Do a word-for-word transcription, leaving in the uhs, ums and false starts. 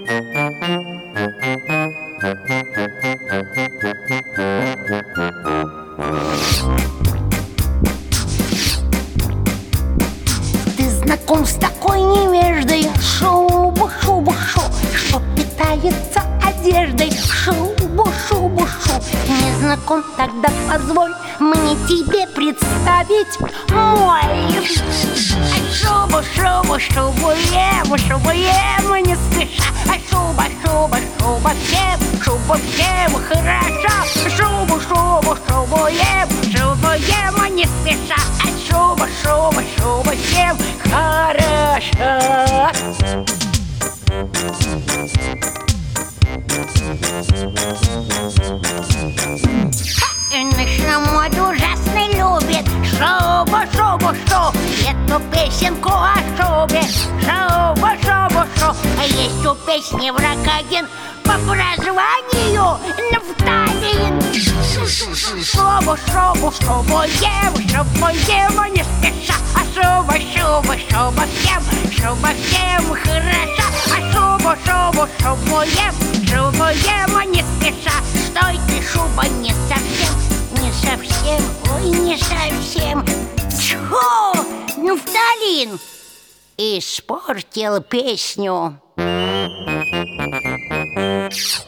Ты знаком с такой невеждой? Шубу, шубу, шу, что питается одеждой. Шубу, шубу, шу. Не знаком? Тогда позволь мне тебе представить мой. Шубу, шубу, шубу ем, шубу ем не спеша. А шуба, шуба, шуба всем, шуба всем хороша. Шубу, шубу, шубу ем, шубу ем не спеша. А шуба, шуба, шуба всем хороша. Наша мода ужасно любит шубу, шубу, шу. Эту песенку о шубе. Шубу, шубу, шу. А есть у песни враг один по прозванию Нафталин. Шубу, шубу, шубу ем, шубу ем не спеша. А шуба, шуба, шуба всем, шуба всем хороша. А шубу, шубу, шубу ем, шубу ем не спеша. Стой ты, шуба, не совсем, не совсем, ой, не совсем. Тьфу, Нафталин испортил песню.